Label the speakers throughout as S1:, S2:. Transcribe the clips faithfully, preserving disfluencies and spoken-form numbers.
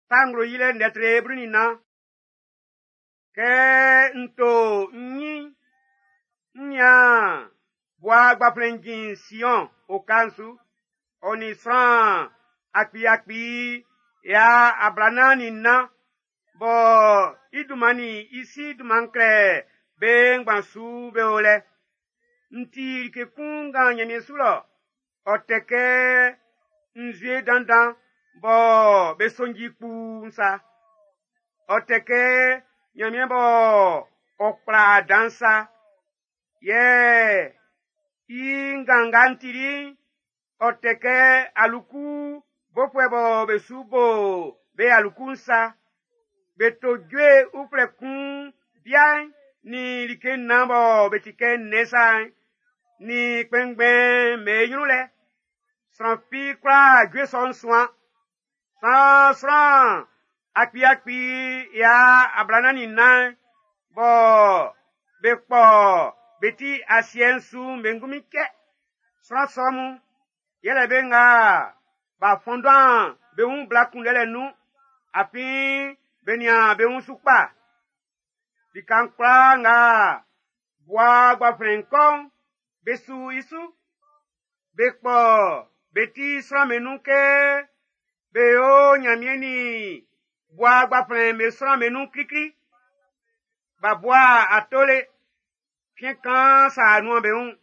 S1: tangro yile netre brunina ke nto nyi nya boa gba plengin sion o kansu oni sran akpi akpi ya abranani na bo idumani isi dumankre be ngbansu be ole nti ke kunga nyame sulo oteke nzie dandan bo be sonji pu nsa oteke nyame bo okra dansa ye inganga ntiri oteke aluku bopwebo be subo be aluku nsa betojwe uprekun bien ni like nambo betike nesa ni pengbe meyule sanfi kwa gwe son soin san san api api ya abranani na bo bepo beti asiensu mengumike san somu yele benga ba fondant be un blakun lele nu api benia be un supa di kankwa nga bwa gba frenkon besu isu bekpo beti sra menuke be o nyamieni bwa gba fren me sra menu krikri ba bwa atole fien kan sa anu be un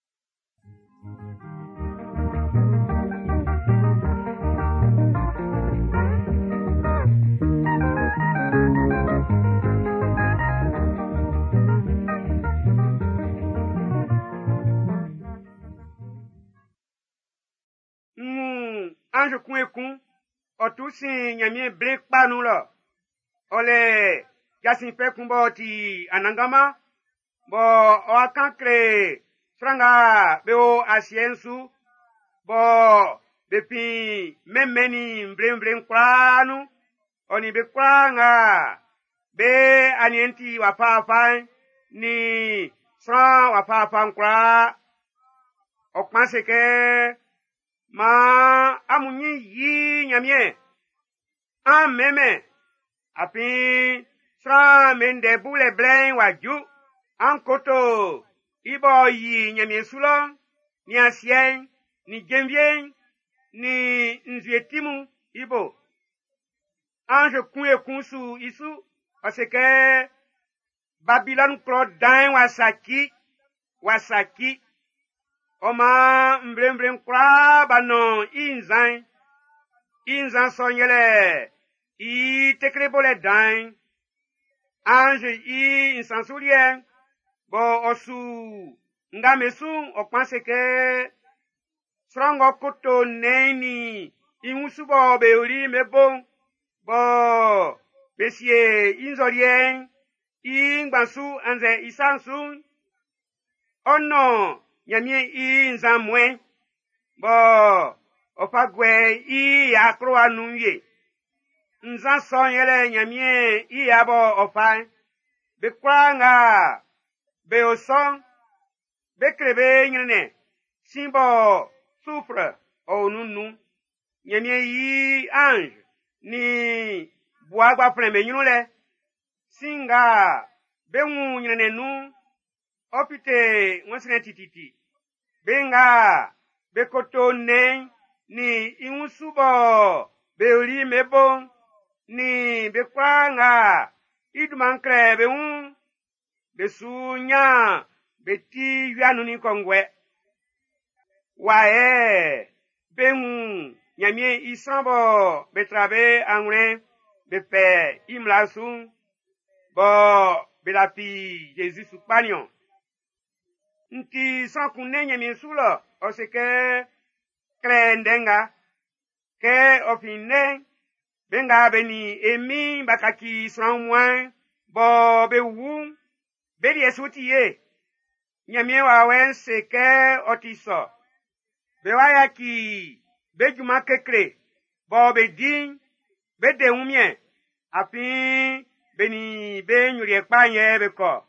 S1: ange kun ekun otusin nyamie break panu lo ole yasin pe kun bo ti anangama bo o akankre franga be o asiensu bo depi memeni mbrembrem kwanu oni be kwanga be anienti wapapa ni fra wapapa kwa okpanse ke ma amunyi yi nyamie ameme api fra mende bule blen waju ankoto ibo yi nyamie sulo ni asien ni genvien ni nzietimu ibo ange kun ekun su isu parce que Babylon Claudin wasaki wasaki Oma mbrembrem kwa bano inzan inzan sonyele i tekrebole dan ange i insansurien bo osu ngamesu okpanse ke strongo koto neni imusubo beuri mebo bo besie inzorien ingbansu anze isansu ono nyamie i nzamwe bo opagwe i akro anunye nzan son yele nyamie i abo ofa be kwanga be oson be krebe nyene simbo souffre onunu nyamie i ange ni boagba preme nyunule singa be wu nyene nu opite wonsene tititi benga bekoto ne ni imusubo beuri mebo ni bekwanga idmankre beun besunya beti yanu ni kongwe wae beun nyamie isambo betrabe angre bepe imlasu bo belapi Jesus supanion nti sankune nyamie sulo oseke krendenga ke ofine benga beni emi bakaki sranwan bo be wu be die sutie nyamie wawen seke otiso be wayaki be juma kekre bo be din be de umie api beni be nyuri ekpanye be ko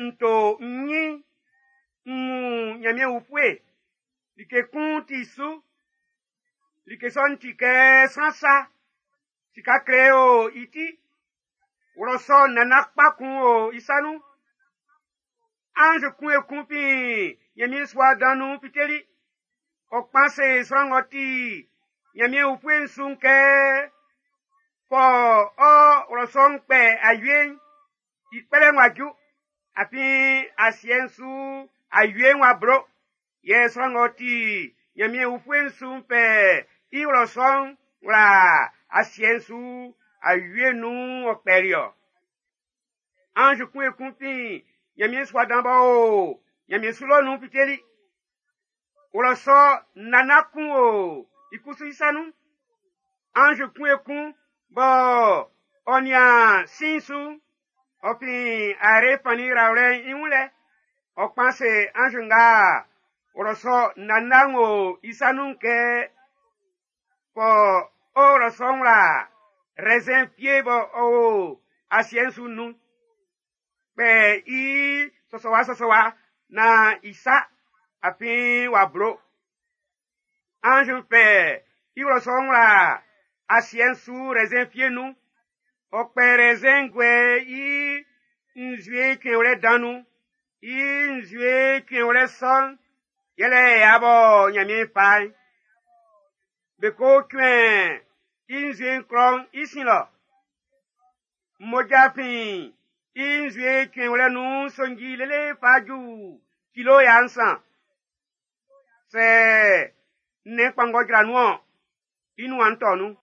S1: nto nyi mu nyamie ufwe like kunti su like son tike sansa tika kreo iti uroso nanakpa kun o isanu ange kun ekun pi nyamie swa danu piteli okpanse srangoti nyamie ufwe nsunke po o uroso nkpe ayuen ikpele nwaju api asiensu ayuen wa bro ye srangoti nyamie ufwe nsumpe iroso la asiensu ayuenu okperio ange kun ekun pi nyamie swa damba o nyamie sulo nu piteli uroso nanakun o ikusu isanu ange kun ekun bo onia sinsu opi are pani raure inule okpanse ange nga uroso nanango isanu ke po uroso la raisin pie bo o asiensu nu pe i sosowa sosowa na isa api wabro ange pe i uroso la asiensu raisin pie nu okpe raisin gwe i nzue kenwele danu i nzue kenwele son yele abo nyamie pai beko kwen i nzue kron isilo mojapin i nzue kenwele nu songi lele faju kilo yansan se ne pangogra nuo inu antonu